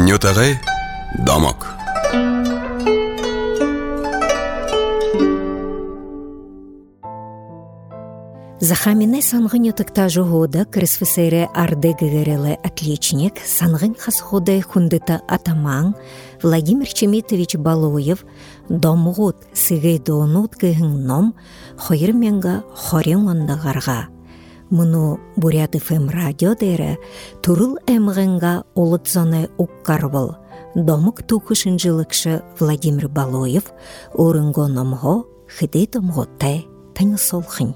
Нютагы дамок. Захамине сангын ютыкта жугуда КРСФСР ардегереле отличник, сангын хасходы хундыта атаман Владимир Чемитович Балуев домгут сыгайдонут гыгынном хойырменга хорен ондағарға. Мұны Бурят ФМ радио дәрі турыл әмғынға олытзаны ұққарбыл. Домық тұқышынжылықшы Владимир Балуев орынғы номғы хыды домғыттай таңысолхын.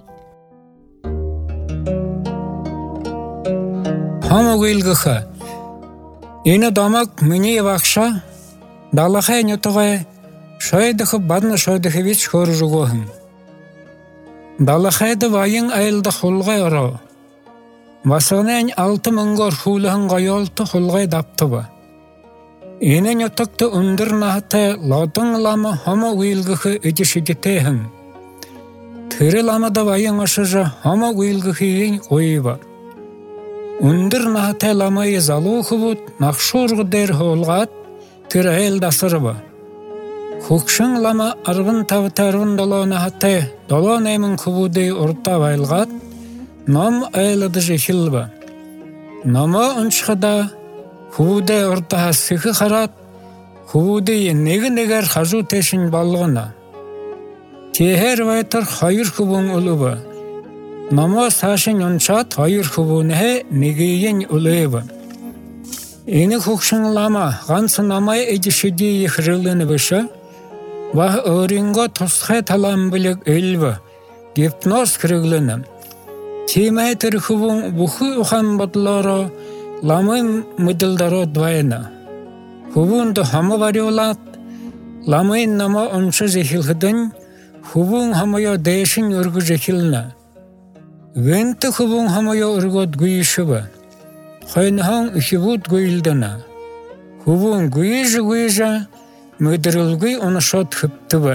Хама гуйлгыха. Ина домак мне вахша, далахай нютугай, шойдыхы бадна шойдыхы вич хоржугохын. Далахайды вайын айылды хулгай оро. Басығынен 6 мыңгор хулыхын гайолты хулгай даптыба. Ина нютукты үндір нахты латың лама хама гуйлгыхы үдішігітейхін. Тыры ламада вайын ашыжы хама гуйлгыхы ең ойыба. Үндір нахты ламайы залуқы бұд нақшурғы дер холғат тыр әйл дасырыба. Хукшын лама арғын тавытарғын долауна хатты долауна әмін күбуды ұрта вайлғат нам әйлады жехілба. Нама ұншқыда күбуды ұрта сықы қарат күбуды негі-негер қажу тешін балғына. Техер вайтыр хайыр күбун ұлыба. Нама сашын ұншат хайыр күбуны негейен ұлыба. Ені хукшын лама ғансы намай әдішіде ехріліні біші Вах өрінгі тұсқай талам білік өлбі, гипноз кіріглінім. Темай түрхібің бұхы ұхан батылары, ламын мұдылдары двайына. Хубунды хамы вариолат, ламын нама ұншы зехілгідін, хубун хамая дэшін үргі зехіліні. Венті хубун хамая үргөд гүйішібі. Хайнхан үхібуд гүйілдіні. Хубун гүйіжі, Мүдірілгі ұнышот хүптібі.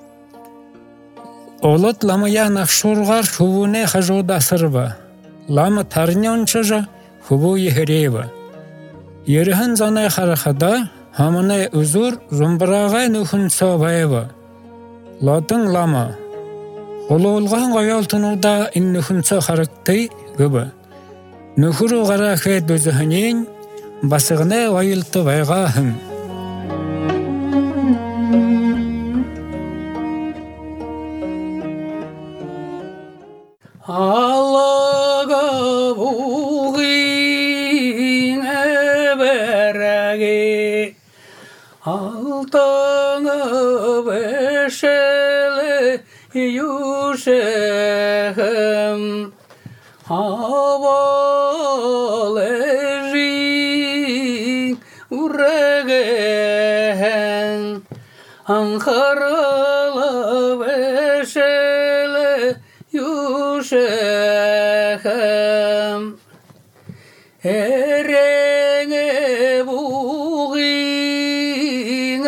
Олыт ламая нақшурғар хубуне қажуды асырбы. Ламы тарыне ұншыжы хубу ехерейбі. Еріхін занай қарақада хамыне үзір зұмбырағай нүхін соғайбы. Латын лама. Олуылған ғайалтынуда ин нүхін соғарықтай гүбі. Нүхіру ғарақай дөзіхінен басығыне ғайылты вайғахын. Allaga buğin eberege altana beşele yuşehem havalejin uregen ankarala beşele Yuşehem erenge buğin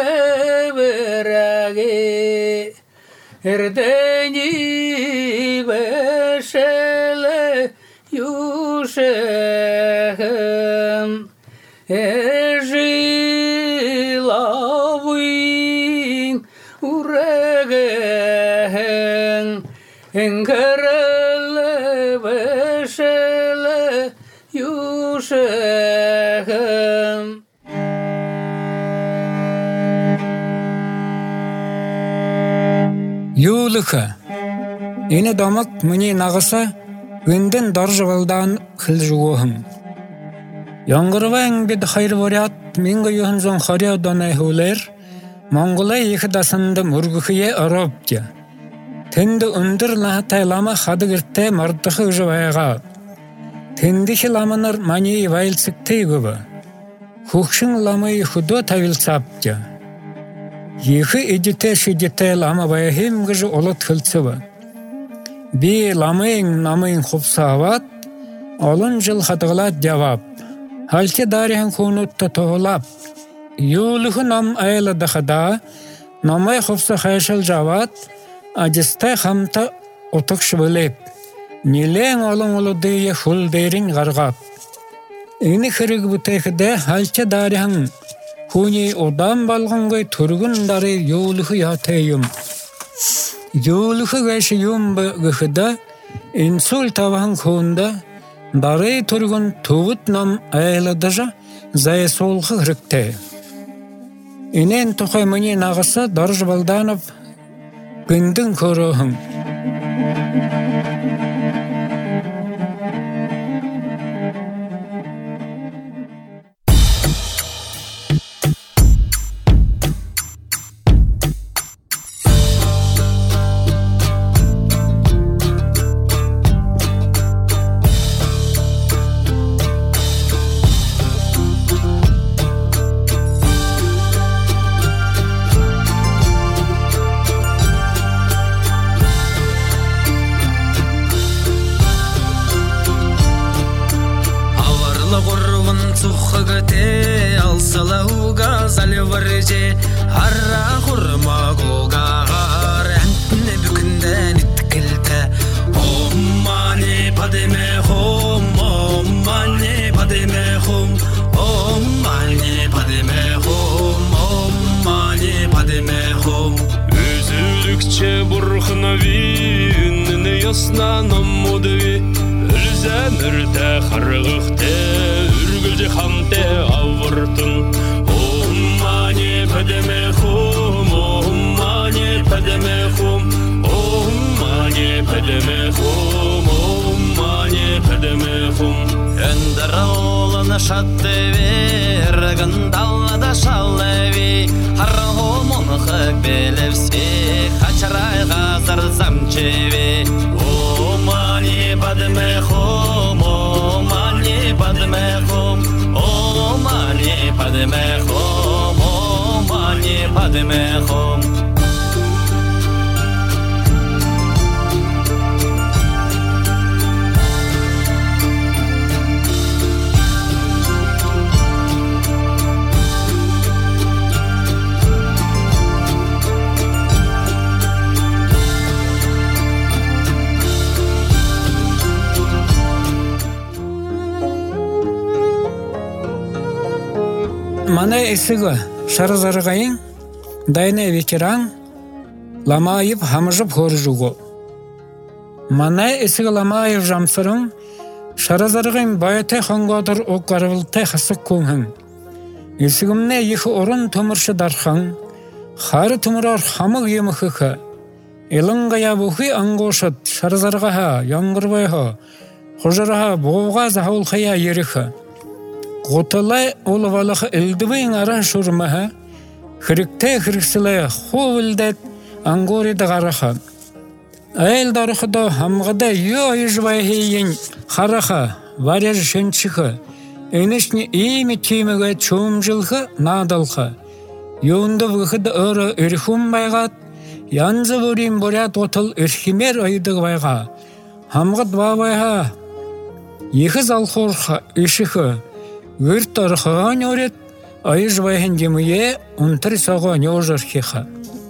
eberege erdeni beşele Yuşehem ejilavin uregen enkerele beşele Yuşehem. Юлыха. Ені дамак мұне нағыса өнден даржывалдан қыл жуғым. Яңғырваң бед хайр варят менгі юхынзон харя данай хулер Монголай ехі дасынды мұргықые арабдя. Тенді үндір лахатай лама хадығырттай мардықы жывайға. Тендіші ламанар мани вайлсықтей көбі. Хукшын ламай худо тавилсапдя. Ехі эдите-шедите лама байхем гыжы олат хылцыбы. Би ламайын намайын хупсават, олын жыл хадығылат жавап. Халки дарихын хунутта тоғылап. Юлығы нам айла дақада, намай хупса хайшыл жават, Аджистай хамта отық шыбылеп, нелең олың олы дейе хул дейрін ғарғап. Эни хэрэг бүтэхдэ халча дарихан хүний удаан болгонгүй түргэн дары юулах ятайм. Юулах гэш юм гэхдэ инсул тавхан хүнда дары түргэн төвд нам айладажа зайсуулх хэрэгтэй. Инэн тухай миний нагаса Дорж Балданов гүндэн көрөһөн. Манай эсэг шарзаргайн дайны ветеран Ламаев хамжып хөржүгө. Манай эсэг Ламаев жамсырын шарзаргайн байтай хонгодор окгарвалтай хасык күнхэн. Эсэгэмнэ их орон төмөршө дархан хар төмөрөр хамаг юмхэх элэнгая бухи ангошот шарзаргаха янгырвайха хожраха боога захулхая ереха. Готалай олвалах элдвейн ара шурмаха хриктэй хрикслэ ховлдэт ангори дагараха айл дарахда хамгада ё ижвайхин хараха варяж шэнчихэ энэшни ими тимэгэ чөмжилхэ надалха юундавгхэд өр эрхүм байгаад янз бүрийн бурят готал эрхимэр ойдог байга хамгад бавайха ихэс алхурха ишихэ Гэрт орхон орет айжвайхан гэмье унтар сого нёжорхиха.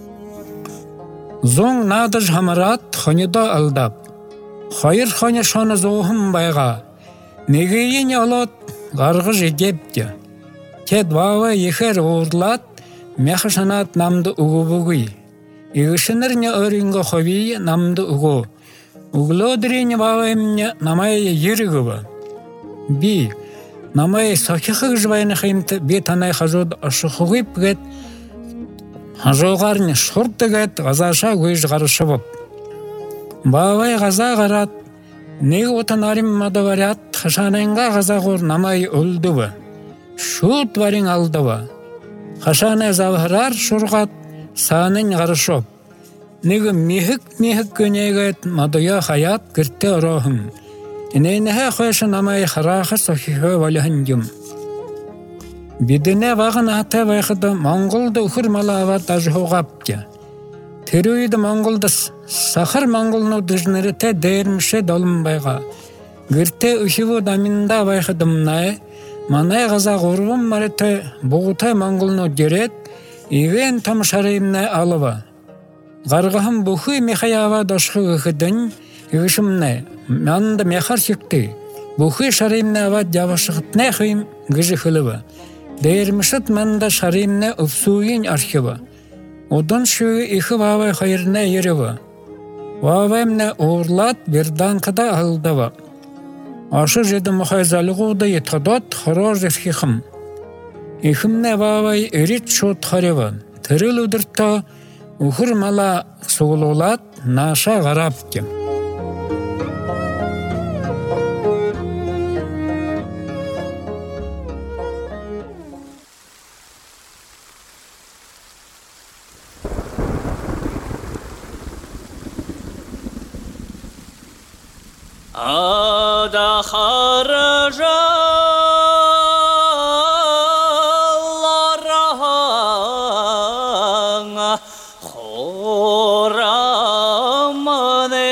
Зон надаж хамарат хонидо алдап. Хоёр хоня шона зоохан байга. Нэгэйн олоод гаргаж идэвдэ. Тэд баава ихэр уурлаад мяхашанат намд өгөвгүй. Игшнэрня оринго хови намд өгөө. Өглөөдрийн баава эмня намай ерэгва. Би намай сахихыг жвайнахимт би танай хажууд ашхугип гэд хажуугаар нь шурдгээд газаашаа гүйж гаршав. Баавай газаа гараад нэг утан арим мадаварят хашаананга газаагуур намай өлдөв. Шууд барин алдав. Хашаанаа завхараар шургаад саанын гаршав. Нэг михэг гэнэгээд мадая хаят гэртээ ороохон. Энэхэ хойш намай харахас охихөө валхандюм. Бидэнэ вагнаатай байхад Монголд өхөр мал аваад ажхуугавч. Тэр үед Монголд сахар монголнууд нэртэй дээрмшээ долон байгаа. Гэртээ өшивүүд аминда байхад манай газаа гурван мартай бугутай монголнууд гэрээд ивэн том шаримнэ алва. Гаргахан бүхий михаяава дошхыг хөдөн игшмнэ манд мяхар шигтэй Бухи шаримне ават явашыгытне хыйм гыжы хылыва. Дейірмішіт манда шаримне ұпсуын архива. Одан шуы ихы вавай хайырне еріва. Ваваймне орлат берданкада алдава. Ашы жеді мұхайзалығуда етқадат хараж ефхихым. Ихымне вавай эрит шот харева. Тырыл удырта ухыр мала соғылолат наша ғарапке. Ада харжалараңа хорамане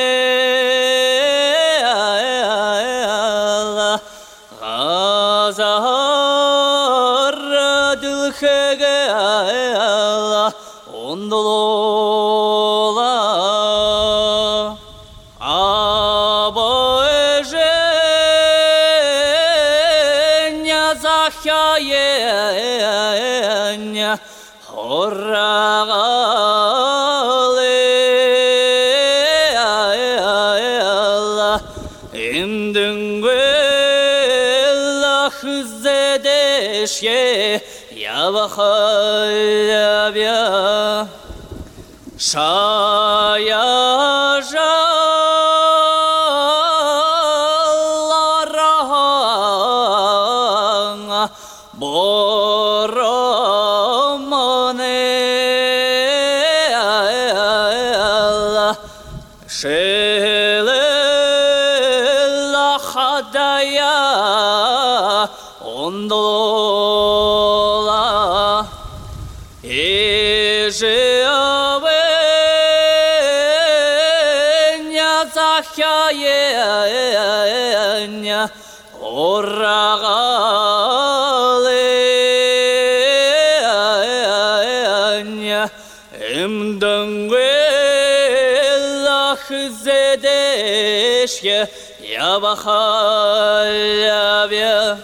газар дүлхеге ондолола Захяєння хорағалы Имдінгвелла хызедеше ябахалябя Шаяжа Шелела хадая ондола Ежеавеня захяеня орағаленя Хызедешке ябахалябя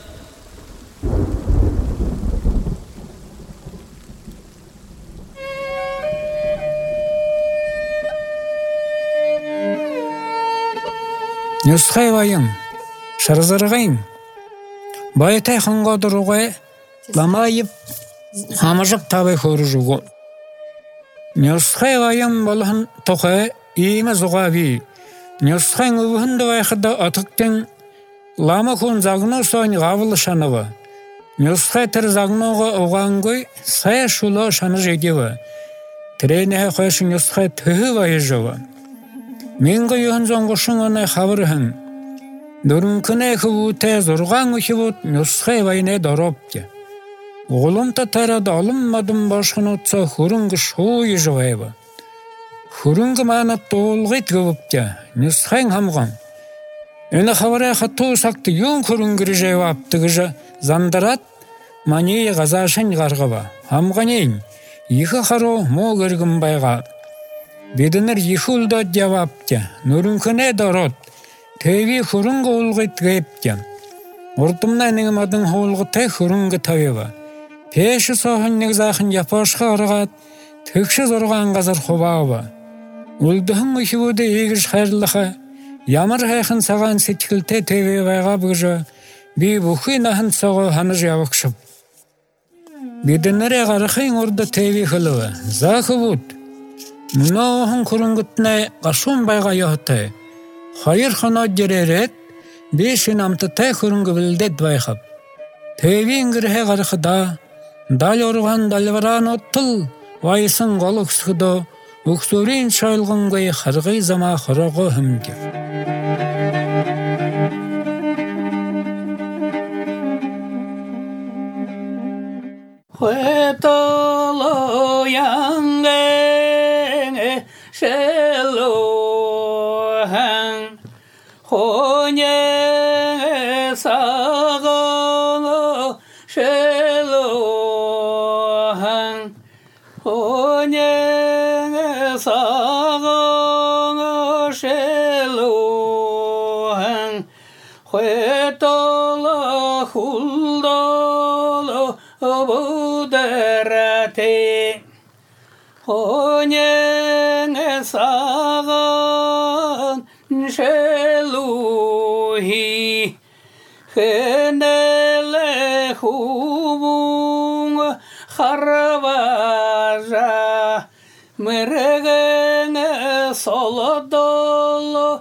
Нюсхай вайым, шарзарғайым. Байтай ханға дұруғай, ламайып, хамажып табай хоры жуғы. Нюсхай вайым балығын тоқай, име зуғави. Нюсхай ұвығынды вайқыда атықтен лама күн загну соң ғавылы шанығы. Нюсхай тір загнуға оғаңгой сая шулы шаны жедева. Тренеге қойшы нюсхай түхі вайы жова. Менгі үйін зоңғышын онай қабырғын. Дүрінкіне күвуте зұрған үхівут нюсхай вайне доропте. Оғылым татарады алынмадым башын ұтса хүрінгі шуы жывайба. Хүрінгі мағынат тоғылғыт көбіпте, нюсхайң хамған. Өні қаварай қатту сақты юн хүрінгірі жайвапты ғыжа зандарат манейі ғазашын ғарғыба. Хамған ең, екі қару мо көргім байға. Бедінір екі ұлдат явапте, нүрінкіне дорот, тәйві хүрінгі ұлғыт ғайыпте. Ұртымна неңім адың ұлғы тәй хүрінгі тавева. Пеші соғын негзақын япашқа арғат, түкші зорған ғазар қобауы. Үлдіғын үхівуді егіш қайырлыға, ямар қайқын саған сеткілте тәйве байға бұғжа, бей бұқи нахын соғы ханы жауықшып. Бедінірі ғарықын ұрды тәйве қылығы, зақы бұд. Мұнауығын күрінгітіне қашын байға яғытай. Хайыр қана деререт, бешін амтытай күрінгі білдет байқап. Тәйвен кірге ғарықыда, дал орған далваран оттыл, вайсын қол үксігі үксөрін шайлғынғай қарғай зама қырығы хүмге. Хуэтоло янгэнэ шэлохэн хонэ сагано шэлохэн хонэ сагано шэлохэн tola huldolo buderate Onye sagan sheluhi Henele hubung harvaja Meregen solodolo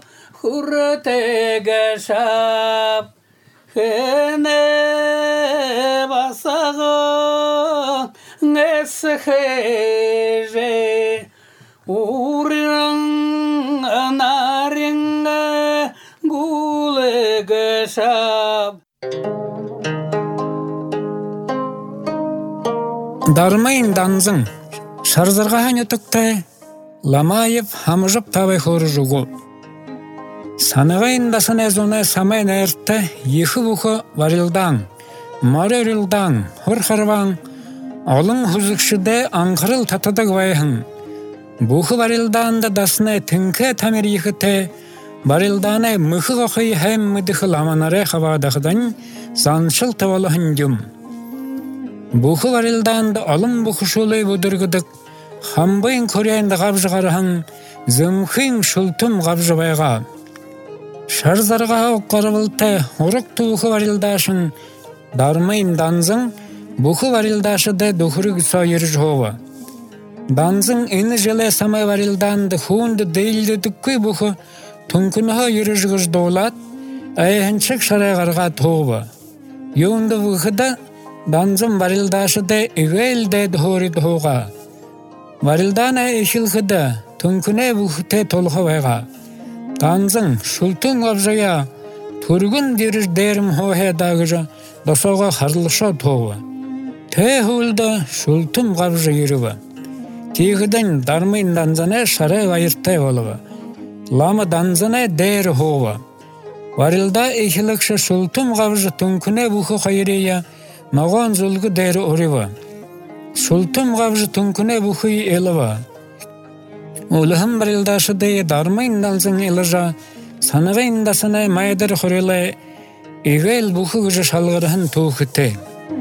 hurtegashap Hene basaga nesheje Urang anaring gulegashap Дармайын данзың, шарзырғахан өтікті, ламайып хамыжып табай хоры жұғу. Санығайын дасын әзуны самайын әртті, ехі бұқы варилдаң, мары өрілдаң, хұр-харваң, олың хұзықшыды аңқырыл татыдық вайхың. Бұқы варилдаңды дасыны тінкі тамир ехіті, варилданы мұқы ғақы әм мүдіқі ламанары қавадақыдан заншыл тавалығын жүм. Бұқы варилданды алым бұқы шулай бұдырғыдық, хамбайын көрейінді ғабжығарығын, зымхың шултым ғабжыбайға. Шарзарға оққарывылты ұрық тұқы варилдашын, дармайын данзың, бұқы варилдашыды дұқыры күса еріж хова. Данзың іні жылы самай варилданды хуынды дейлді дүккөй бұқы түнкініға еріж ғыж доолат, айхыншық шарайғарға тоғы. Еуінді бұқыда Данзым варилдашыды игейлде дхори дхуға. Варилдана ешілхыды түнкіне бұхыте толғы вайға. Данзым шултың ғабжая түргін деріш дерім хоғе дағыжа досоға қарлыша тоғы. Тэ хулды шултым ғабжа ерігі. Тегіден дармайын данзаны шары ғайыртай олығы. Ламы данзаны дәрі хоғы. Варилда ешілікші шултым ғабжа түнкіне бұхы қайрея Наған зұлғы дәрі орыва. Шултым ғабжы түнкіне бұхый еліва. Олығым барылдашыды дармайын далзың еліжа, санығайын дасыны майдар құрылы, егейл бұхы ғыжы шалғырығын тоқыты.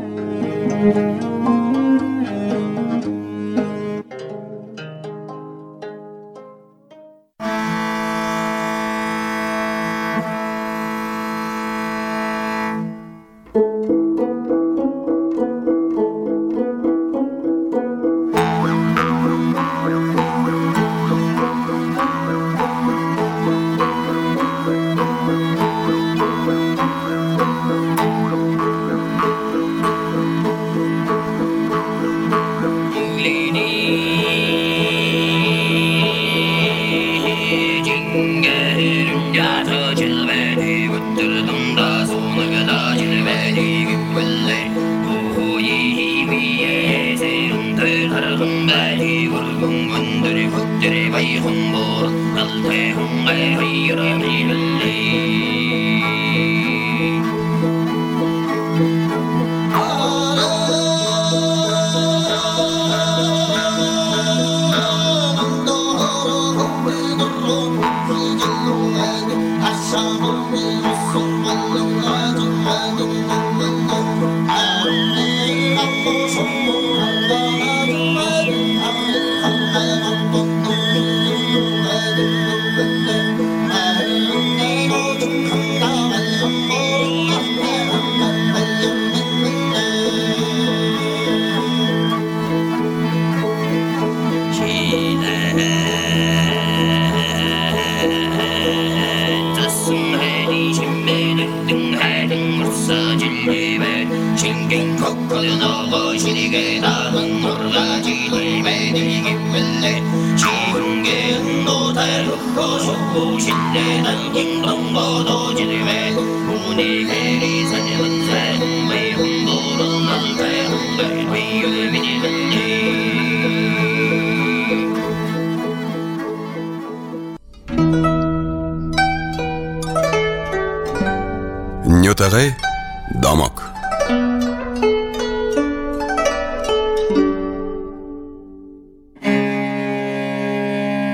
Нютаре дамок.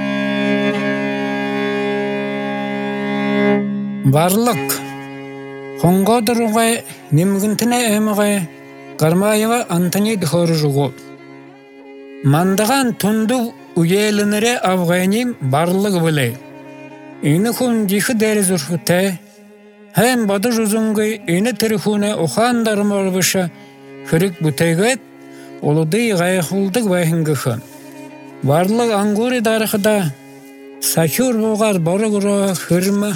Барлық Хонгодругай нимгинтне эмгай Гармаева Антоний Дхоржуго. Мандаган тунду уелинере Афганим барлыгы биле. Ини хун дихи дерезурхуте. Hem badış uzungay eni terifune oxandarım olbışa hırık büteget oludy gayhuldık vahingıxı. Varlık anguri darıqıda sakür boğar borugura hırma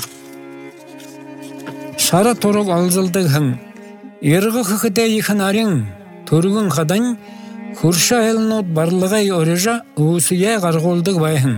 şara toruk alzıldık hın. Irgı hıkıda yıkın arın turgun qadan hurşa elnot barlıgay orıja usiye qarguldık vahın.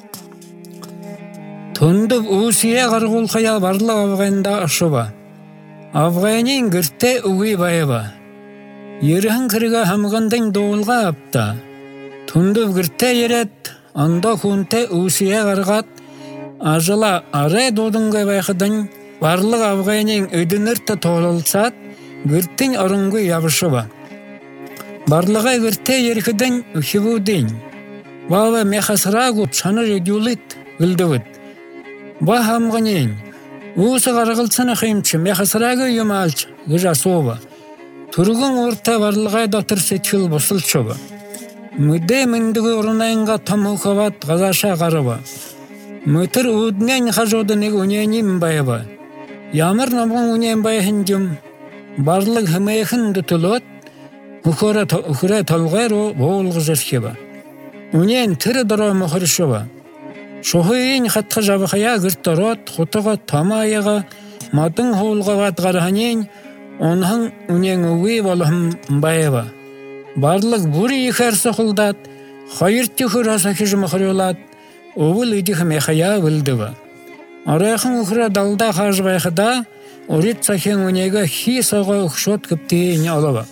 Tundub usiye qargulqaya barlık Afganda aşıba. Afganin gırte uvi bayaba. Yırhın kırıga hamgandın doğulga apta. Tundub gırte yeret, anda kunte usiye qargat. Ajıla aray dodunga bayxıdan barlık Afganin ödünürte toğlalsat, gırtın arungu yabışıba. Barlığa gırte yerkiden ühibudin. Vava mehasragut şanır ediulit gıldıvıd. Ba hamganin, usu qargılsana ximçi, mehasragı yumalç, gıjasova. Turgun orta barlığa datır seçil basılçoba. Müde mündügü orunayınga tamu kavat gazaşa qarıba. Mütür udnen xajodanik unenim bayaba. Yamır namgan unen bayhincim, barlık hımayıkın dütülot, Ухура толгайро боолгызырхеба. Унен тыры дара мохыршеба. Шохойн хатха жабахая гыртарот хотага тамаяга мадын хоулга ватгарханен онхан унен уви болхым байеба. Барлык бури ихерсе хулдат хайырты хураса хижмахрылат овул идих мехая вылдыба. Арайхан ухра далда хажбайхада орит сахен унега хи сага ухшот кыптейни алаба.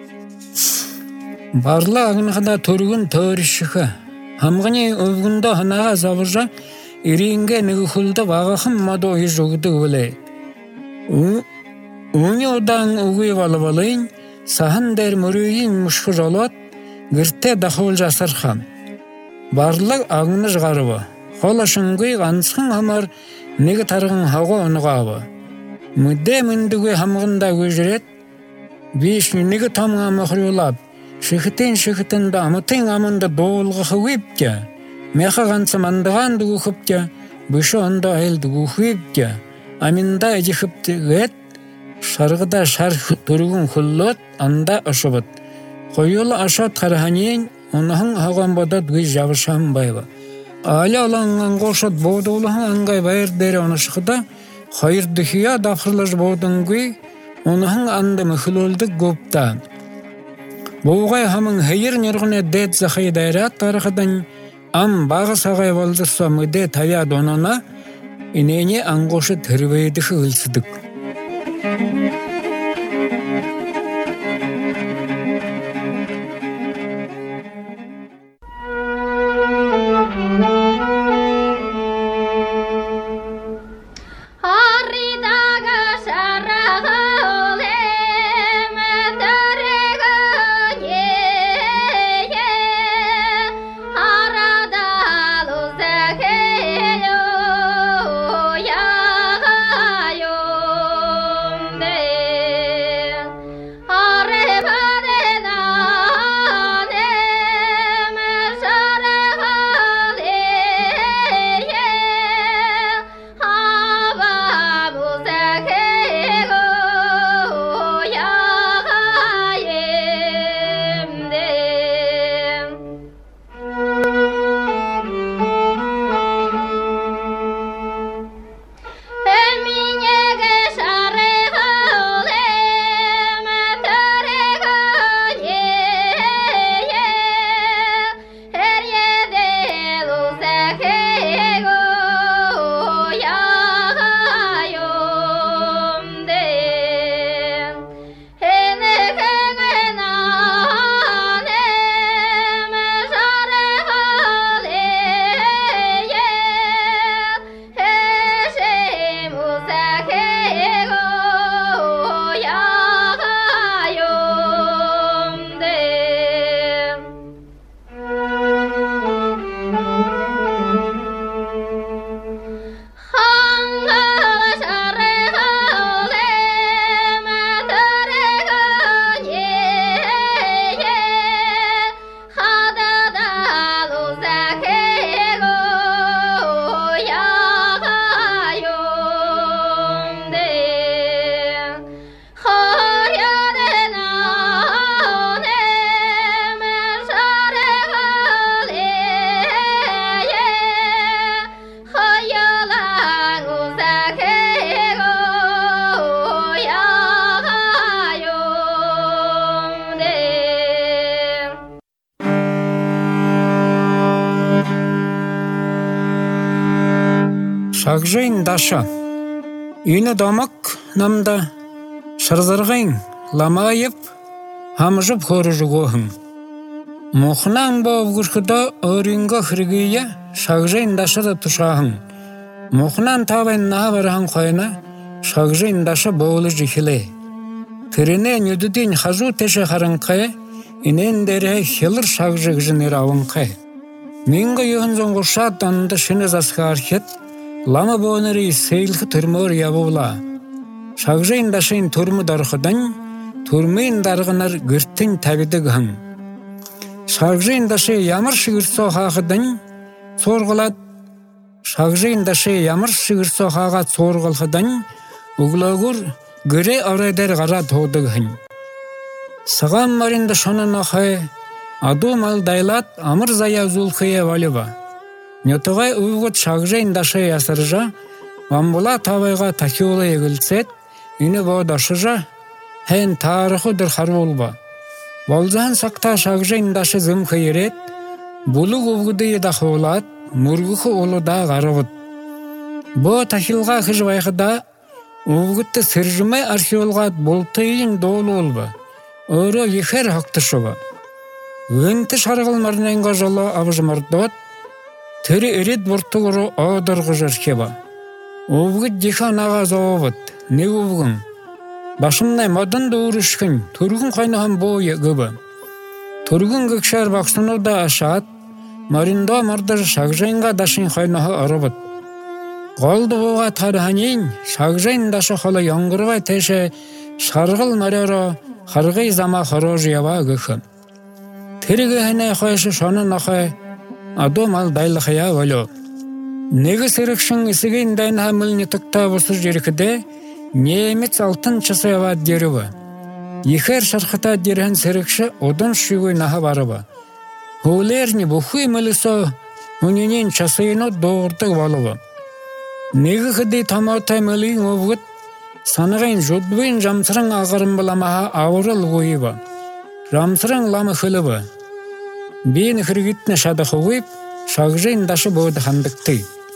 Barla ağınıqda turgun törüşüqı. Hamgani övgünda hanağa zavırca iringe nüğülde vağıqın madoyu жоғды öyle. Uni odan uğuy valıvalayın, sahın der mürüyin müşkü jolot, gırte dağıl jasırxam. Barla ağını jğarıba. Xola şıngıy qansın hamar negi tarğın hağı onuğabı. Müdde mündügü hamgında güjret, biş negi tamğa mıxriyolab. Şıhıtın da amıtın amında doğulğı hıvipke. Meha gansı mandağan dığı hıpke. Bışı onda ayıl dığı hıvipke. Aminda eci hıpti gıt. Şargıda şarh durgun hullot anda aşıbıt. Koyulu aşat karahaniyen onahın hağan bodat gıy javışan bayba. Ali alangan qoşat boğduğluğun angay bayır deri ona şıqıda. Hayır dıhıya dafırlaj boğdun gıy. Onahın anda mühülüldük gupta. Boğay hamın hayır nirgine det zahay dairat tarıqıdan am bağı sağay valdırsa müde taya donana ineni angoşu tırveydi hılsıdık. Hey Шагжайн даша. Үйні дамак намда шырзырғайн ламайып хамжып хоры жүгоғын. Мұхнан бау күркіда өрінгі хіргейе шагжайн дашыда тұшағын. Мұхнан табайн наға барған қойына шагжайн даша боулы жихіле. Тіріне нүдіден хазу теше қарынқай, инен дере хилыр шагжыг жынер ауынқай. Менгі үйін зоңғы шат анында шыны засқа архет, лама боонери сейлхи түрмөр ябула. Шагжайн дашайн түрмі дарқыдан, түрмейн дарғынар гүрттен табидігін. Шагжайн дашы ямар шығырсо хақыдан, сорғылад. Шагжайн дашы ямар шығырсо хақат сорғылқыдан, ұғылағыр гүре арайдар ғара тоғдығын. Саған маринда шонын ақай, аду мал дайлат амыр зая зулқыя валыба. Нетуғай ұйғыт шагжайн дашы ясыржа, вамбула табайға такиолы егілсет, үні бодашыжа, хэн тарихы дыр харулба. Болзан сақта шагжайн дашы зымқы ерет, бұлық ұғыды едақ олад, мұрғықы олы да ғарығыд. Бо такилға қыжвайқыда, ұғытты сіржімай археолғат болтайын долы олба. Өрі ехер хақтышыба. Өнті шарғыл марнайынға жолы абыжымардот, түрі өрет бұрттығыры аудырғы жыркеба. Ұғыт дехан аға зауабыд, не ұғын. Башымнай мадан доғырышқын, түргін қайнаған бойы ғыбы. Түргін ғықшар бақсыну да ашат, маринда мардар шагжайынға дашын қайнағы арабыд. Қалды оға тариханин, шагжайн дашы қалы яңғырғай тәші шарғыл маряра қарғай зама қарожы ява ғықы. Тірігі әне қойшы шонын ақай, адом ал дайлықая валю. Негі сірікшін ісіген дайна мүліне тұқта бұсыр жерікіде, немец алтын часаява деріва. Ехер шарқыта дерген сірікші одан шүйгөй наға барыва. Хулерні бұхуй мүлісо, үнінен часайыны доғырдық валыва. Негі қыды таматай мүліген оғыт, санығайн жодбүйін жамсырың ағырын бұламаға ауырыл ғойыва. Жамсырың ламы қылыва. Бейін қыргітні шадықы ғойып, шагжайн дашы боды қандықты.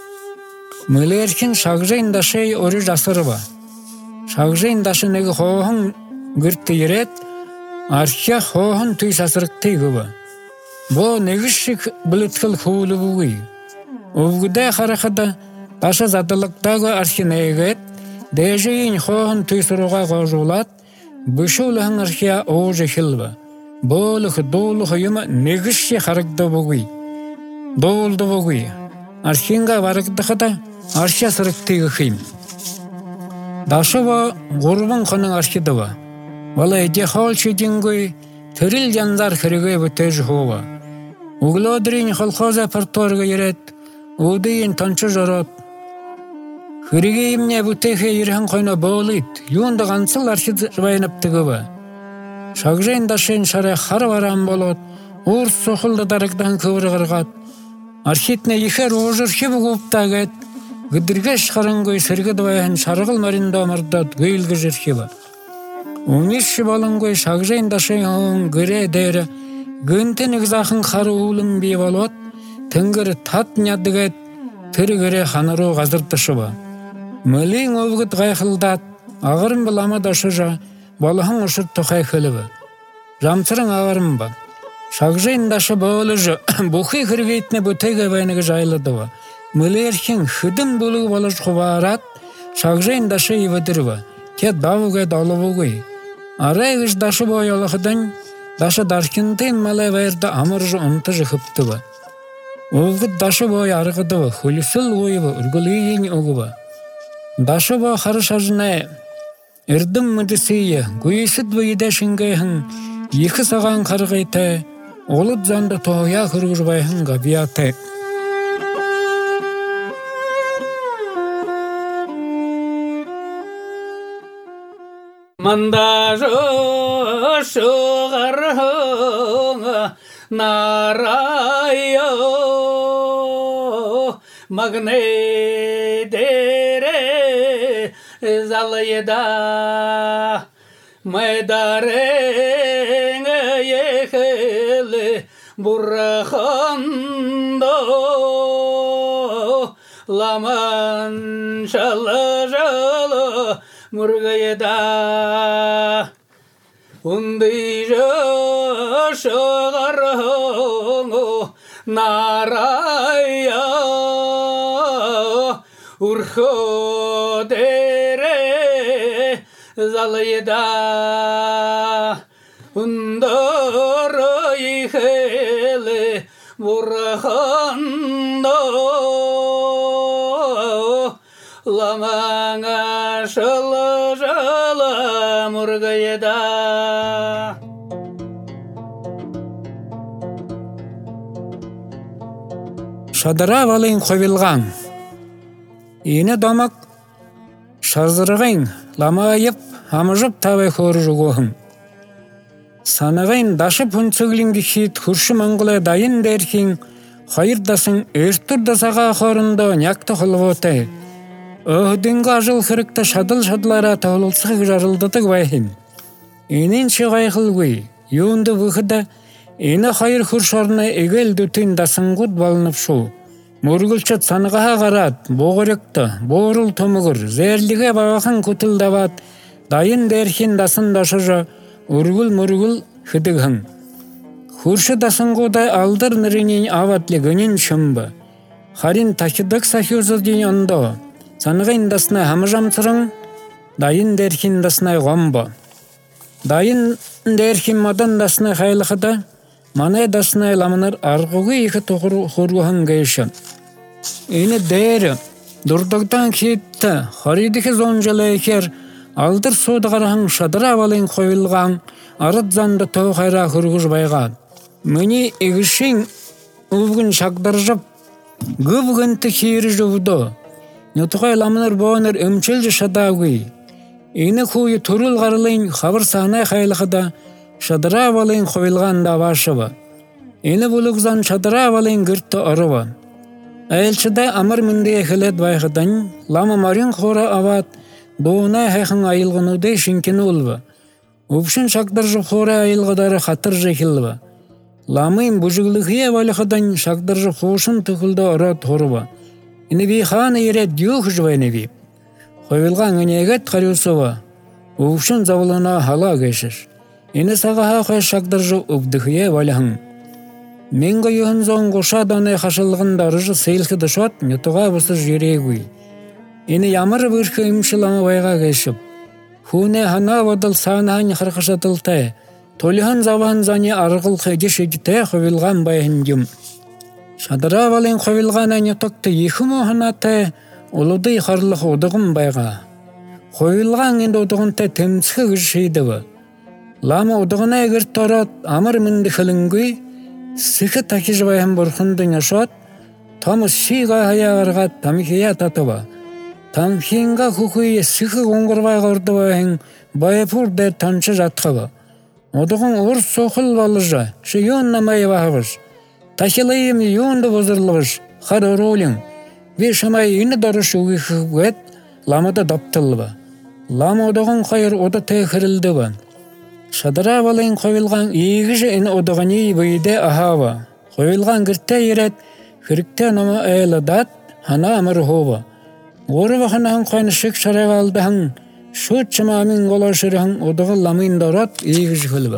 Мүлеркен шагжайн дашы өрі жасырыва. Шагжайн дашы негі хоғын гүртті ерет, архия хоғын түй сасырықты ғыва. Бо негішшік біліткіл құлы бұғы. Оғыдай қарақыда дашы задылықтағы архинайгет, дәжейін хоғын түй сұруға ғожулат, бүшулығын архия оғжы хилва. Болығы долығы юмы негішші қарықты бұғы. Долды бұғы. Архинға барықтықыда архия сырықты ғықым. Дашы ба ғұрбын қының архиды ба. Вала әде қалшы денгөй, түріл жандар кірігі бүтәж хова. Углодрин холхоза парторга ерет, удыйын танчы жарат. Кірігейімне бүтәхе ерген қойна болыд, юнды ғансыл архид жвайыныптығы ба. Шагжайн дашын шары қар варан болот, орс соқылды дарықтан көвір ғырғат. Архитне ехер ожыр хебі ғуптағет, гүдіргеш қарыңгөй сіргі двайын шарғыл маринда мардат гөйлгі жырхеба. Унишші балыңгөй шагжайн дашын оң гүре дәрі, гүнтін үгзақын қары ұлым бей болот, түнгір тат няддығет, түрі гүре қаныру ғазыртышы ба. Мүлең овғыт ғайқылдат, ағырым бұлама дашыжа, балығын ұшыр тұқай қылыбы. Жамсырың ағырым ба. Шагжайн дашы болыжы, бұқи кіргейтіне бұтайға байныға жайлыды ба. Мүлеркен хүдім бұлығы балыш құбарат, шагжайн дашы евадыр ба. Кет дауға далы бұғый. Арай ғыш дашы бойалықыдан, дашы даркентен малай вайырда амыржы ұнты жықыпты ба. Овғыт дашы бой арғыды ба, хүлісіл ойы ба, үргілейін оғы ба. Дашы ба қарышажынай, үрдім мүдісейі, гүйесіт бүйді шынгайхын, екі саған қарғайты, олыт занды тоғя күргірбайхын ғабияты. Мандажо шуғарғыңа нарайо магнедере залыйда майдареңе ехелі бұрақандо ламан шалы мұрғайда ундай шығарыңы нарая урхо дере залайда ундары ихелі бұрханды ламаңа жылы мұрғайда Шадыра валын қойылған. Ені дамақ шазырғын, ламайып, амыжып табай көрі жүгоғын. Санығын дашып үнсіглінгі хит күрші маңғылай дайын дәркін, қайырдасың өрттірдасаға қорында няқты қылғоты. Өхдіңгі ажыл қырықты шадыл-шадылара таулылсық жарылдытық байхын. Енен шығайқыл гөй, юынды бұқыда, ені қайыр күршарына егел дүтін дасыңғыд балынып шу. Мұргылчат санғаға қарат, боғырықты, боғырыл тұмығыр, зәрліге бағақын күтілдават, дайын дәрхен дасын дашыжа, үргіл-мұргіл хыдығын. Күрші дасыңғыдай алдыр нырынен аватлығынен шымбы. Харин тахидық сахюзы ден ондо, санғайын дасына хамыжамсырың, дайын дәрхен дасына ғомбы. Дайын дәрхен мадан дасына қайлықыда, манай дасына ламыныр арғығы екі тұғыр құрғығын ғайшы. Ені дәрі, дұрдықтан кетті, харидікі зонжалайкер, алдыр соды қарағын шадыра балын қойылған, арыд занды тау қайра құрғыш байға. Мені егішін ұвғын шақдыржып, ғывғынты кейірі жүвді. Нұтықай ламыныр боғыныр өмчілжі шадауғый. Ені қойы тұрыл қарылын қабыр сағынай қайлықыда, шадыра балын қойылған да башыбы. Ені бұлықзан шадыра балын ғыртты ұрыбы. Әлчіде амыр міндей әхілет байғыдан, ламы марин қора ават, доғына әхін айылғынуды шынкені ұлбы. Өпшін шақдыржы қора айылғыдары қатыр жекілбі. Ламын бұжығылықия балықыдан шақдыржы қошын түкілді ұрат ұрыбы. Ені бей хан ерет дүйік жывайны бейп. Қойылған өнегет қарюсыва, өпшін завылына хала кешір. Ені сағаға қай шақдыржы өбдіхия балығын. Менгі үйін зоң қоша даны қашылығында рыжы сейлкі дұшат, нетуға бұсы жүрегуй. Ені ямыр бүркі үмшілама байға кешіп. Хуне хана вадыл сағынаған қырқышатылтай. Толихан заван зане арғыл қайды шегіте қойылған байын дем. Шадыра балын қойылған әнетокты екі мұханаты олуды қарлық одығым байға. Қойылған енді одығынта темскі күшейді бі. Лама одығына егір тарат амыр мінді қылынгөй, сықы такиж байын бұрқындың ашат, тамыз шиға аяғырға тамикея татыба. Тамхинға құқүйе сықы оңғырбай қорды байын байыпур дәр таншы жатқыбы. Одығын орыс соқыл балыжа, шы юннамай бағывыш. Тахилайым юнды бұзырлывыш, қар оролың. Ве шамай үні дарыш ұғиқы өт, ламада даптылбы. Лама одығын қайыр ода тәйхірілді бі. Шадыра балайын қойылған егіжі үні одығыны бүйде ахава. Қойылған кіртті ерет, күрікті намы әйлі дат, хана амыр хобы. Оры вақынағын қойны шық шарай алдығын, шут чымамын қолашырығын одығы ламын дорат егіжі күлбі.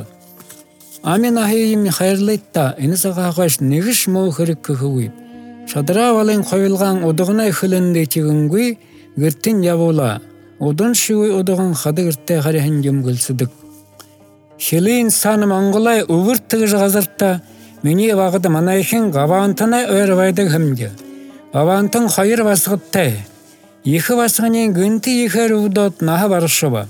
Амин ахейім хайрлайтта, үні саға қаш негіш моу күрік күхуіп. Шадыра балайын қойылған одығына күлінді тегінгүй, кірттін ябула. Одан шуы одығын қады кіртті қарихын жемгілсідік. Хелі инсаны маңғылай ұвырттығы жағазыртта, мені вағыды манайхын ғавантына өрвайды ғымды. Ғавантын қайыр басығыттай. Екі басығынен гүнті екі рудот наға барышыба.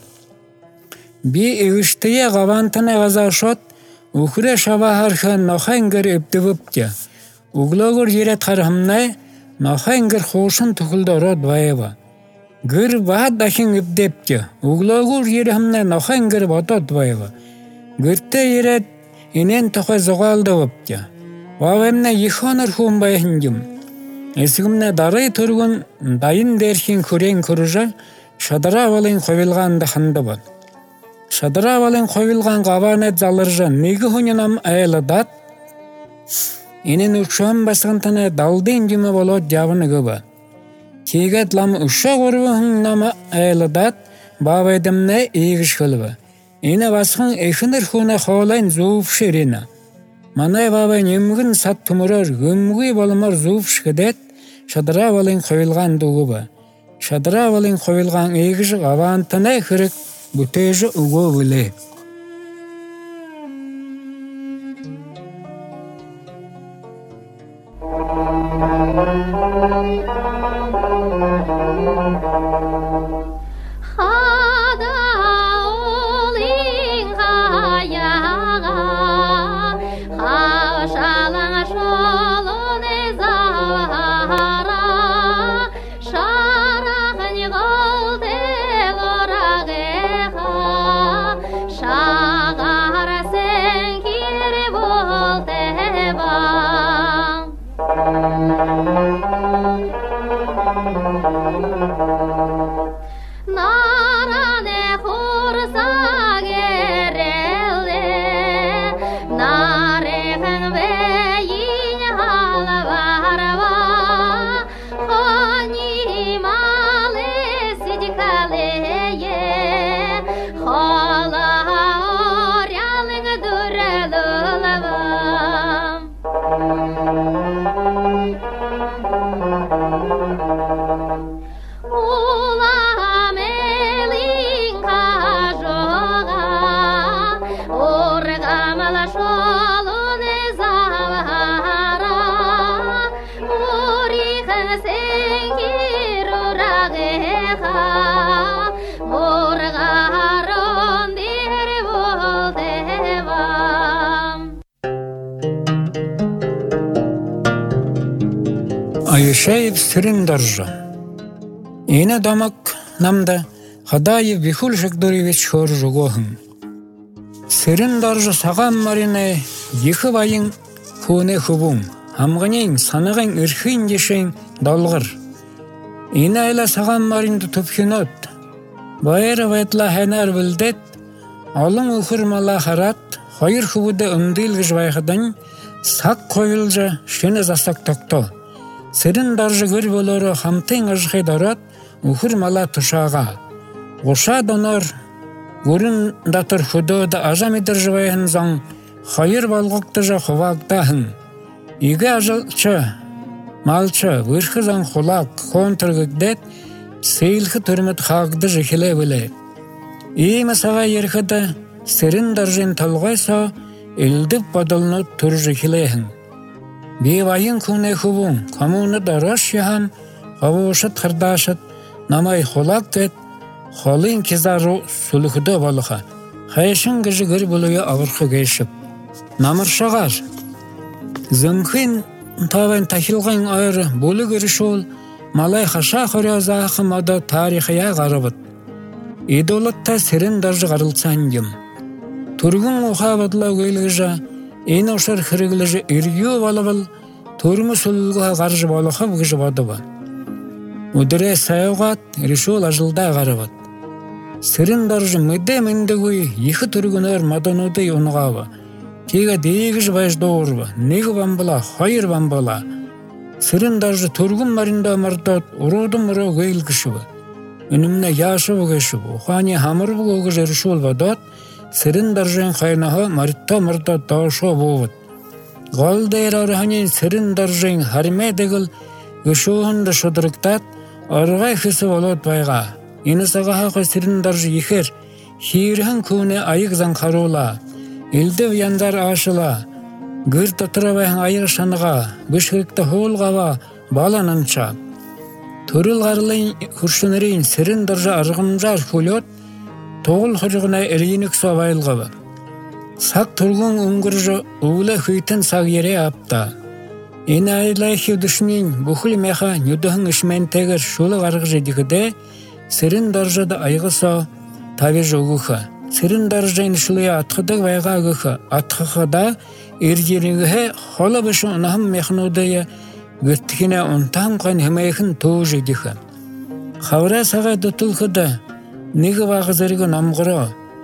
Би үгіштіе ғавантына ғазашот, ұқыры шабахархы нахайнгір өптівіпті. Углогыр ерет қарғымнай, нахайнгір қошын түкілді род байыба. Гір бағад дақын өпдепті. Углогыр ерімнай нахайнгір батот байыба. Гірті ерет енен тұқай зоғалды өпті. Вавемне ехоныр хуым байхындым. Есігімне дарай тұрғын дайын дәрхен көрен көріжі шадыра балын қойылғанды қанды бад. Шадыра балын қойылған ғаванет залыржы негі хүнінам әйлі дат. Енен үкшуан басығынтаны далды индімі болот жабыны көбі. Кегет лам ұша ғырвығын нама айлыдат, бабайдымны егіш қылығы. Ені басқын екінір хуна қолайн зуып шерені. Манай бабай немгін сат тұмырар, өмгі балымар зуып шкедет, шадыра балын қойылған дуғыбы. Шадыра балын қойылған егіші ғавантынай қырық бұтежі ұғы білі. Айышаев Сырындаржа. Ена дамак намда Хадаев Вихул Жагдурович хор жугохын. Сырындаржа саған марине ехы байын көне хубун. Хамғанен санығын үрхін дешен далғыр. Ена айла саған маринді түпхінот. Байыры вайтла хэнар білдет. Алың ұхыр мала харат. Хайыр хубуды үндейлгіж байқыдан сақ қойылжа шені засак тоқты. Сырындаржы гөр болору хамтын ажхай дарат ухыр мала тушаға. Гоша донор гөрін датыр худода ажамидыр жывайын зан хайыр балғықтыжа хувагдахын. Иге ажалчы, малчы, вырхы зан хулак контргыгдет сейлхы түрміт хағды жихиле біле. Иймі саға ерхіді Сырындаржын талғайса үлдіп бадылны түр жихилехін. Бейвайын күне хубун, комуны да раш яхан, ғавушыт қырдашыт, намай холак кет, холын кезару сүліхді балыға. Хайшын гыжы гір бұлыя авырқы гейшіп. Намыршағар. Зымхын тавын тахилған айры бұлы гіріш ол, малай хаша хорязақы мада тарихия ғарыбыт. Идолытта Сырындаржы ғарылсан ем. Тургун ұқабыдла өйлгіжа, Ен ошар хырыглыжы үргеу балабыл, турмы сұлылға ғаржы балыға бұғыжы бадыба. Удыре саяуғат, решол ажылда ғарыбат. Сырындаржы мүдде мүндігуй, ехі түргінер мадонуды онғаба. Кеге дейгіж байжды орба, негі бамбыла, хайыр бамбыла. Сырындаржы тургун марында мардат, урудым ұру гөйлгішібі. Үнімне яшы бұғышыбы, ұхани хамыр бұғыжы решол бадат, Сырындаржын қайнаға маритта мұрда дауша болуд. Ғалдайыр арыханен Сырындаржын харме дегіл үшуғынды шыдырықтат, арғай қысы болуд байға. Ені сағаға Сырындаржы ехер, хейірхін көне айық зан қарула, елді яндар ашыла, гүр тұтыра байын айыр шаныға, бүшкірікті хоғылғава баланынша. Түріл ғарылын күршінерін Сырындаржы арғымжар көлет, Тоғыл қырғына әрейінік суавайлғабы. Сақ тұрғын ұңғыржы ұлы хүйтін сақ ере апта. Ені айлайхи дүшінен бұхыл меха нүдіғын үшмен тегір шулы ғарғы дегіде Сырындаржыды айғыса таве жоғықы. Сырындаржын шулыя атқыдық вайға ғықы. Атқықыда ердерігігі қолы бұшы ұнағым мехнудыйы гүттікіне ұнтан қан хімейхін тоғы дегі. Қавра саға дүтілқыды Неге бағызырығы намғыры.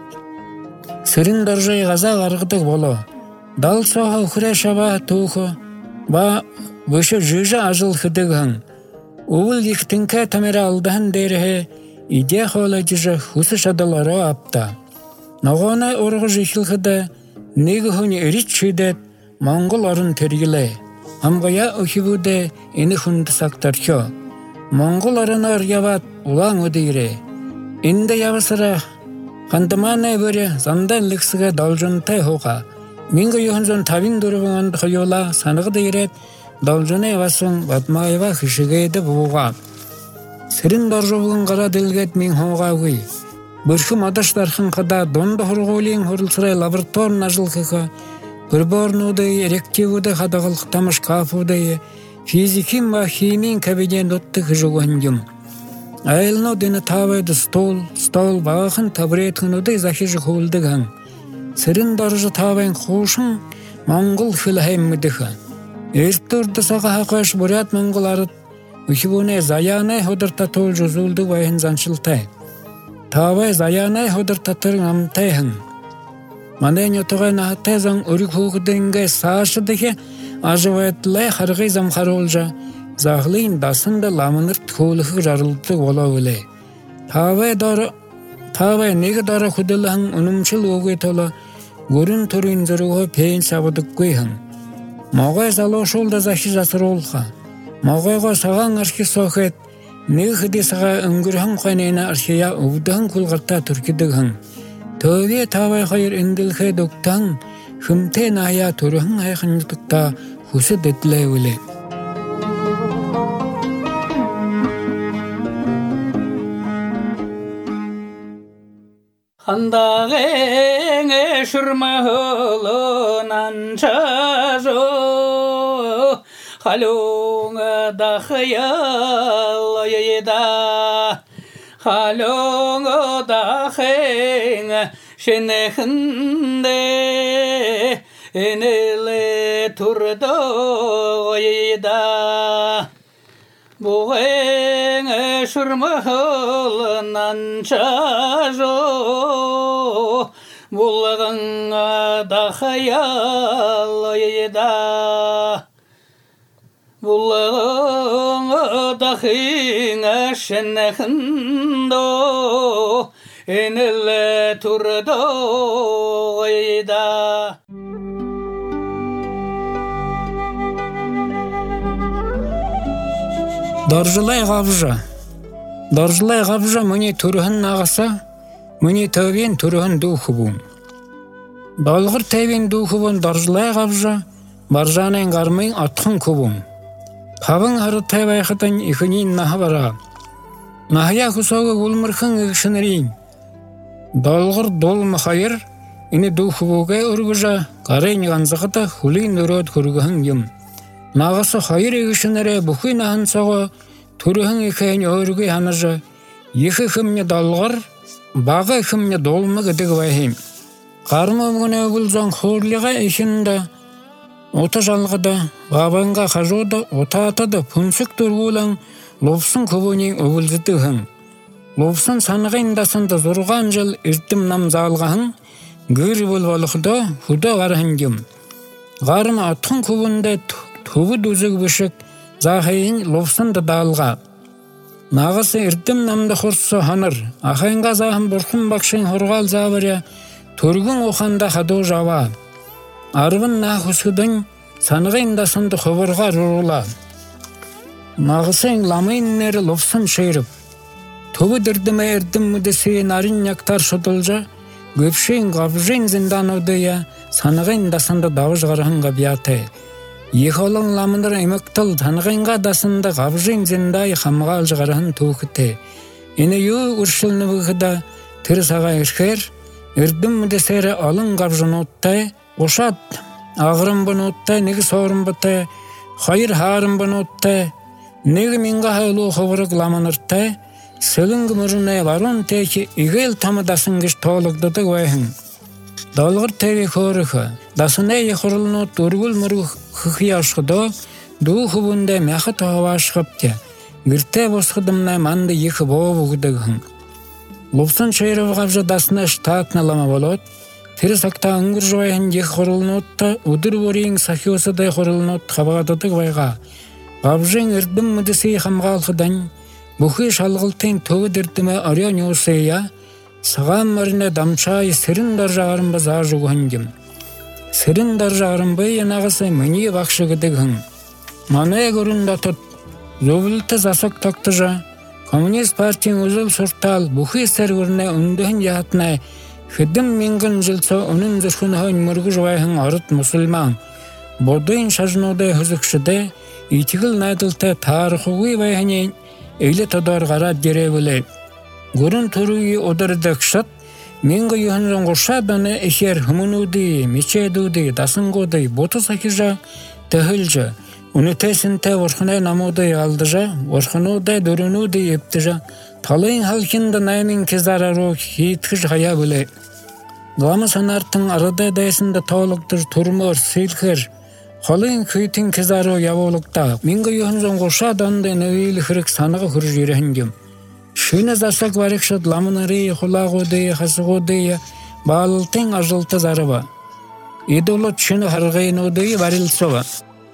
Сырындаржы ғаза ғарғыдық болу. Дал соға үкірі шаба туқы. Ба бұшы жүжі ажыл қыдығын. Уул ихтинке тамера алдахан дээрhe иде хоолажжа хүсэж адалараа апта. Ногоона ургаж ихлэхэд нэг хүн эриччидэд Монгол орон тэргэлээ. Амгая өхивүдэ энэ хүнд сагтарчо. Монгол ороноор яваад улаан өдөрөө. Энд явсараа гандаманы бөрө зандан лэгсгээ должонтой хууга. 1954 онд хоёулаа санагд ирээд должоны басан Бадмаева хишгээд бууга. Сэрэн доржууган гараад илгээд мин хуугаагүй. Бөрхөм адаш дархан хада дунд хургуулийн хуралцрай лаборатори ажлахыха приборнуудын реактивуудын хадгалах тамаш кафуудын физикийн ба химийн кабинетуудын хожигванжим. Айлнууд энэ тавад стол баахан табуретхнуудыг захиж хөвлөдөг хан. Сэрэн дорж тавын хуушин Монгол хөлхэм мэдэх. Эртүрд сагахаш бурят Монгол ард өхөвөнэ заяаны хөдөр татуулж үзүүлдэг байхын заншилтай. Тавай заяаны хөдөр татар амтай хан. Манай нютогой нахтайзан өрг хөөгдөнгө саашдэх ажвэтлэ харгый замхаруулжа захлын дасанд ламнарт хөөлөх жаргалдаг болоовлээ. Тавай нэг дараа хөдөлгөн үнэмшил өгөө тол гөрөн төрийн зөргөө пен савдаггүй хан. Могой залуушуулда захиж асруулха. Могойго сагаан архи сохет нэг хэдисага өнгөрхөн хойнына архия өвдөн кулгарта түркидэг хан. Төвөө тавай хоёр эндэлхэ догтан хүмтэй наяа төрхөн хайхандагта хүсэд эдлэвлээ. 한다갱에 슈르마홀로 난차조 할롱아 다흐야라예다 할롱아 다행 셴네흔데 에넬레 투르도예다 보행에 슈르마홀 난차조 몰라강아 다하야라예다 몰라강아 다행아 셴네흔도 에넬레 투르도예다 Доржлай гавжа мөний төрхөн нагаса мөний төвийн төрхөн дүүхвүн. Долгор төвийн дүүхвүн доржлай гавжа маржааны гармын отхон хөвүн. Паван хартай байхад ихний нахвара. Нахя хусог улмархан игшнэрийн. Долгор дулм хоёр энэ дүүхвүгээ өргөж гарын ганцхата хүлийн өрөөд хөргөн юм. Нагас хоёр игшнэрэ бүхий наханцоо төрхөн ихэн өөргөө ханаж их хэмнэ долгор бага хэмнэ дулма гэдэг байхим. Гармомгоны өвлзон хуурлага ихэнда утажалгада бабанга хажууд утаатад пүнсэг дөрвүүлэн лувсан хөвөний өвлздэг хэн. Лувсан санагын дасанд 6 жил эрдэм нам заалгахан гэр бүл болохдоо хөдөө гархан юм. Гарм атхан хөвөндө төвд үзэг бишг заахын лувсанд даалга. Нагас эрдэм намд хурс ханар аханга заахан бурхан багшин хургаал зааваря төргөн уханда хадууж аваа. Арван нах хүсгдэн санагын дасанд хөвөрга рурула. Нагасын ламын нэр лувсан ширв. Төвд эрдэмэ эрдэм мүдэсээ нарийн нягтар шудулжа гөвшин гавжин зиндануудыя санагын дасанд давж гараханга биятай. Их олон ламнар эмэгтэл танагынга дасанд гавжин зиндай хамгаалж гарахан түүхтэй. Энэ юу үршилнэвгэд тэр сага ирэхээр эрдэм мүдэсээр олон гавжнуудтай ушаад аграмбнуудтай нэг сооромботой хоёр хаарамбнуудтай нэг минга хайлуу ховрог ламнартай сэлэнг мөрнэ варун тэхи игэл там дасан гэж тоологддог байхан. Долгор тэви хөөрөх дасны яхралнууд өргөл мөрөх хөхяашгдо дүүхвүндэ мяхат хаваашгапте гэртэ босходомна манд их боовгдаг хэн. Лувсан ширв гавж дасна штат налама болоод тэр сагта өнгөрж байхын их хуралнуудтай өдөр бүрийн сахиусад хуралнууд хавааддаг байгаа. Гавжин эрдэм мэдсей хамгаалахдан бүхий шалгалтын төв дэрдэмэ орён юусэя сагаан марина дамчай сэрэн даржааран базааж угхангим. Сэрэн даржааран бай янагасай мэний багшы гэдэг хэн. Манай гөрүн дотод зөвлөлтө засаг тогтожа Коммунист партийн үзэл суртал бүхий сэргэрнэ өндөһн яатнай хэдэн мянган жилсо үнэн зөрхөн хойн мөргөж байхан орд мусульман бодын шажнуудэ хөзөгшдэ итгэл найдалтай таарахгүй байхны эле тодор гараад гэрээвлэ гөрөн төрөй удардагшат 1930 оны эхэр хүмүүнүүдийн мичээдүүдийн дасангуудын бутас ахижа тэхэлж Үнэтэйсэнтэй урхнай намуудыг алдажа, урхнуудаа дөрөнүүдийг эвтажа, талын халхинд 8 кизараруу хийтгэж хаяа бүлээ. Гам санаартан арадай дайсанд тоологдож төрмөр сэлхэр, холын хүйтэн кизаруу явуулагдаа 1930 онд нөийл хэрэг санага хурж ирэхэнгэм. Шинэ засаг баригшад ламнарын хулагуудын хасгуудын баалтын ажилта зарва. Идолот шинэ харгайнуудыг барилцова.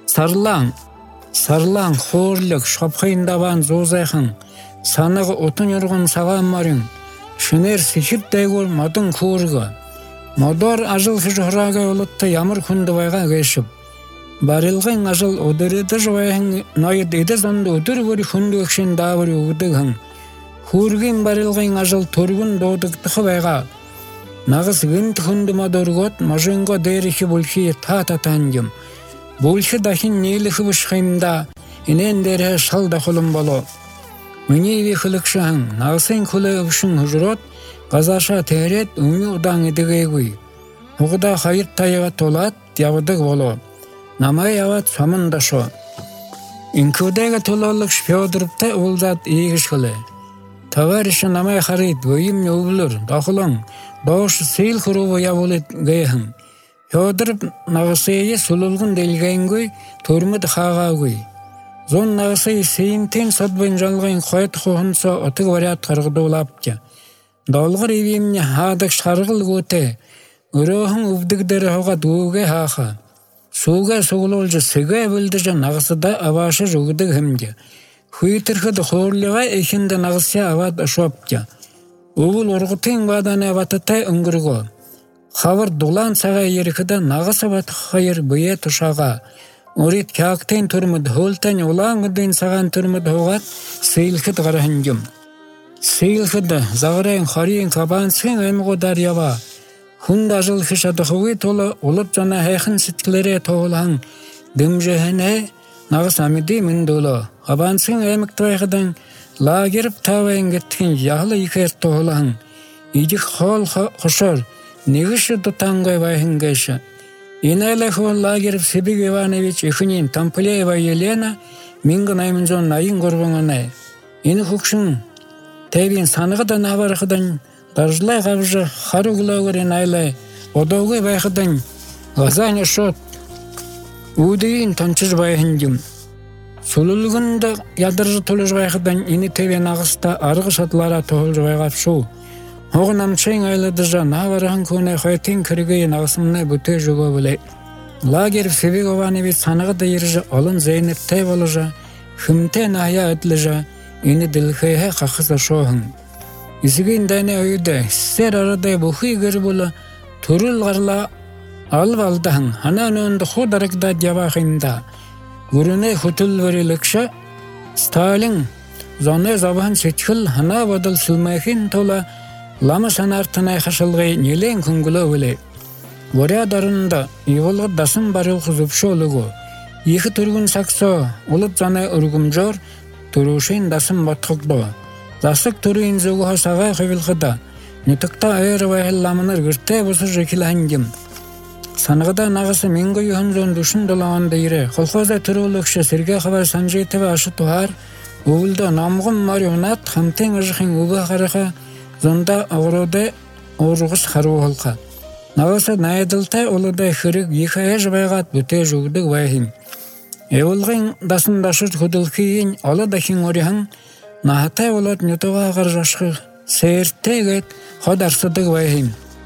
Сарлан хоорлог шопхын даван зузайхан санаг утын юрган сагаан марин шинээр сэхэр дээгүүр модон хөөргө модор ажил хийж хораага улутта ямар хүнд байгаа гэшв барилгын ажил өдөрөдөж байхан ноёд эдэсэнд өдөргөр хүндөгшин даавар өгдөг хан хөөргийн барилгын ажил төргөн дуудагдах байгаа нагас гинт хүнд модоргот машинго дээрх бүлхий татангим Бүлхэ дахин нийлэх бушхаймда инэн дээр шал дахулан болоо. Миний вихлэгшэн насын хөлөө өвшин хужроод газааша тэрэд өмнө удаан эдэгээгүй. Хугада хоёр таяга тулаад явдаг болоо. Намаа яваад самандашо. Инкудэга тулоолагч Фёдоровтай уулзаад ийгш хөлөө. Товарищ намаа харид гоим өвлөр дахулан доош сэл хөрөв явуулад гээхэн. Фёдоров нагасэе сулулгын дэлгэнгүй төрмөд хаагаагүй. Зон нагасэе сейнтэн садбын жалгын хойд хонсо отог вариат гаргадуулапча. Долгор ивимни хаадаг шаргалгүйтэй өрөөхөн өвдөг дээр хогад үүгээ хааха. Суугаа суглуулж сэгэ бэлдэж нагасада аваашаж өгдөг хэмжээ. Хүйтэрхэд хуурлага эхэнд нагася аваад ашопча. Өвөл ургутын баданаа баттай өнгөргөө. Хавар дулаан цагаа ирэхэд нагаса бат хоёр буяа тушаага урит кяактын төрмөд хөөлтэн улаан гэдэн цагаан төрмөд хуугаад сэлхэд гарахынгим. Сэлхэд загрын хорийн кабанцын аймагуудаар ява. Хүнд ажил хийж чадахгүй тул улад жана хайхан сэтгэлээрээ туулан дэмжэхэнэ нагас амиди мэндөлөө. Кабанцын аймагт байхадан лагерв тавын гэтхэн яхал ихэр туулан идэх хоол хошор Нэгш дотангой байхангайша. Инайлах лагерь Сибиг Иванович ихнин Тамплеева Елена 1883 Энэ хөгшин тэвийн сангадан аварахдан даржлай гавж харуглоогэр инайлай одоогүй байхадан газааны шот үүдийн тончж байхангим. Сулулганд ядарж тулж байхадан энэ тэвийн агаста арга шатлаараа тоолж байгаа шүү. Хог намчын айлдажа навархан күнэ хойтын кэргээ нагасмнэ бүтээж өгөө билээ. Лагерь Сибиг Иванович санагад ирж олон зэйнэтэй болжа хэмтэй наяа эдлжа энэ дэлхээ хахас шохан. Исгийн дайны ойд сэр арада бүхий гэрбул төрөл гарла алвалдахан ханаанонд хударагдад явахында гүрэнэ хөтөлвөрлөгш Сталин зоны завхан сэтгэл ханаа бодол сүлмэхийн тула лама санаартнай хашалгай нэлэн хөнгөлөвлээ. Варя дарында иволгод дасан барил хузупшоолого их төргөн саксо улад заны өргөмжөр төрөшин дасан батхагдо. Засаг төрийн зөвгөө сагаа хөвөлгөда нутагта аяр байхламнар гэртэ босож ихлэнгим. Санагада нагас 1947 онд ирэ колхоза төрөлөгч Сергей Хавар Санжитов ашутуар өвөлдө намгын марионат хамтын ажихын өвө хараха зонда авроде оргос харуулха. Нагаса найдалтай улада хэрэг их аяж байгаад бүтээж өгдөг байхин. Эволгын дасан дашиж хөдөлхийн олодахин орихан наатай болоод нютугаа гаргашх сэртэгэд ход арсдаг байхин.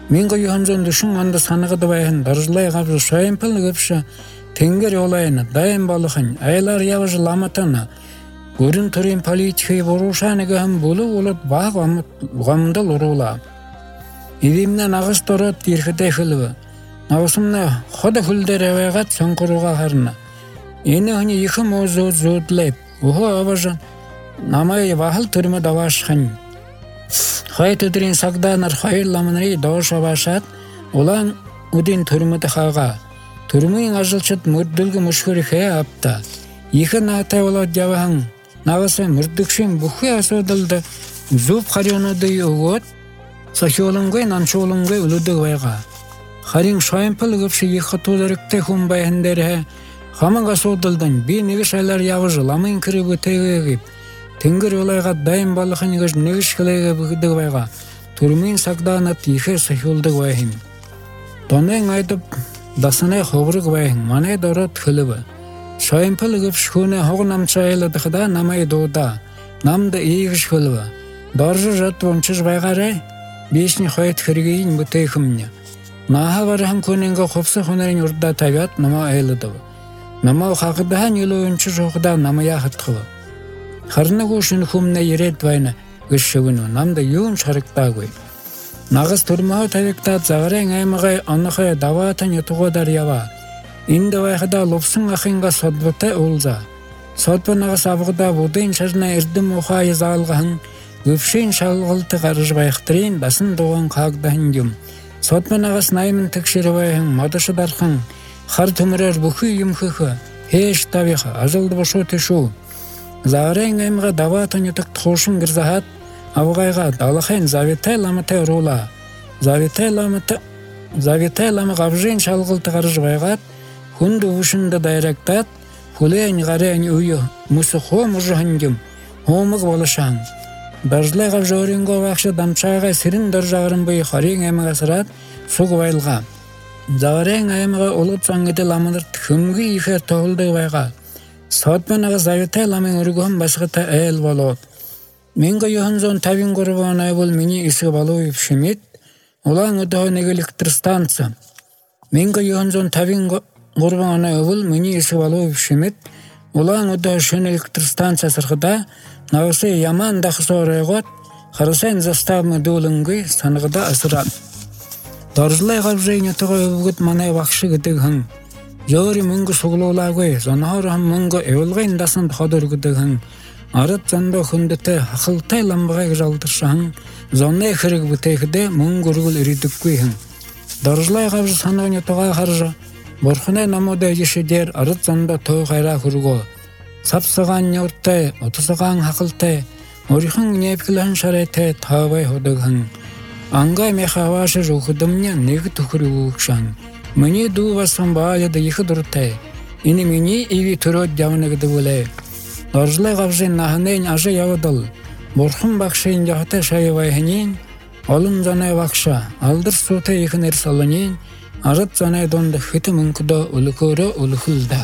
Минго юханжон düşün anda sanıgıdı bayın darjlay gabjı şayınpıl gıpşı tenger olayını dayın balıqın aylar yavıcı lamatana görün turun politikayı boruşanı gıhım bulu olup bağ gamdal urula. İdimden ağız torot dirhide hılvı. Nağısımna xoda hülder evaygat sankuruğa harına. Yeni hını yıkım o zodlayıp uhu avajı namayı vahıl turma davaşkın. Hayat ödürün sakdanar hayırlamınırı doğuşa başat olan udin turmudu xağa. Turmuyun azılçıt mürdülgü müşkürü xeya apta. Yıkı naatay ola javahın nağısı mürdükşin buxu asodıldı. Zub xaryonudu uğut. Sahiolungoy nançolungoy uludu vayga. Xarin şayınpıl gıpşı yıkı tudarıkte humbayınderhe. Xamın asodıldan bir neviş aylar yavıcı lamın kırıbı teğe Tenger olayga dayım balıqın gıç neviş kılayga bıgıdı vayga. Turmuyun sakdanat yıkı sahioldu vayhim. Donayın aydıp dasınay xobrug vayhim. Manay dorat kılıbı. Şayınpıl gıpşı hune hoğ namçayılı dıkıda namay doğda. Namda iyi gıç kılıbı. Darjı rat vonçız vaygaray. Beşni xayet kırgayın bu teyximnya. Naha varıhın konenga xopsa xonarin urda tabiat nama ayılıdı. Nama o xaqıdahan yılı oyuncu çoğuda namaya xıtkılı. Xarına koşun humna yeret vayna gışşıvını namda yoğun şarıkta goy. Nağız turmağı taviktat zağırayın aymağay anıqaya davatan yutuğudar yava. İndi vayxıda lopsun axinga sodbata olza. Sodba nağız abğıda budayın şarına erdim oxayı zağılğahın Güpşeyin şalgıltı qarıcı bayıqtırayın basın doğan qağdahın yum. Sodba nağız naymın tükşiri bayıqın madışı darqın. Xar tümürer buxu yumxıqı. Heş tabiqı azıldı başo teşu. Zağırayın ayımıqa davatan yutuq tıxoşun gırzahat. Avğayga dalaqayın zavitay lamatay rola. Zavitay lamı qabжayın şalgıltı qarıcı bayıqat. Hundu uşunda dayraktat. Hulayın qarayın uyu. Musu xo murжahın yum. Homıq bolışan. Darjlay qabжоринго vaqşı damçağa sirin darjağırın boyu xarayın ayımıqa sırat. Suq vayılğa. Zağırayın ayımıqa olup sanğıdı lamıdır tükümgü yıxır toğuldu vayqa. Sodbanağı zavitay lamın urguhun basqıta ayıl bolot. Mingo yuhunzon tabin qurbanay bol mini isi baluyup şimit. Ulan udağı negeliktir stansı. Mingo yuhunzon tabin qurbanay bol mini isi baluyup şimit. Ulan udağı şöneliktir stansı sırgıda. Nağısı yaman daqısı oraygot. Xarısayn zastavmı dolungu sanıqda asırat. Darjlay qabжayın yutuğu öbügüt manay vaqşı gıdıg hın. Jori mungu suğululagoy. Zonahor ham mungu evulgayın dasın xodur gıdıg hın. Arıt zanda xundete haqıltay lambagay gıjaltırşahın. Zonay xırıg büteyxide mungu urgul iridikkuy hın. Darjlay qabжı sanağın yutuğa xarжы. Borxunay namoda yişider arıt zanda toğ qayra xurgo. Sapsıgan yortay, otusıgan haqıltay. Orixin nepkilan şaraytay tağbay hodagın. Angay mexavaşı ruhudumnya negi tukuri uğukşan. Mini du vasam bağlıda yıkı durtay. İni mini ivi turot javnıgıdı bulay. Darjlay qabжayın nahanayin aşı yavadal. Borxun bakşayın yahta şayı vayhinin. Olun zanay vakşa, aldır suta yıkın ersalinin. Arıt zanay donda xiti mınkuda ulukuru ulukulda.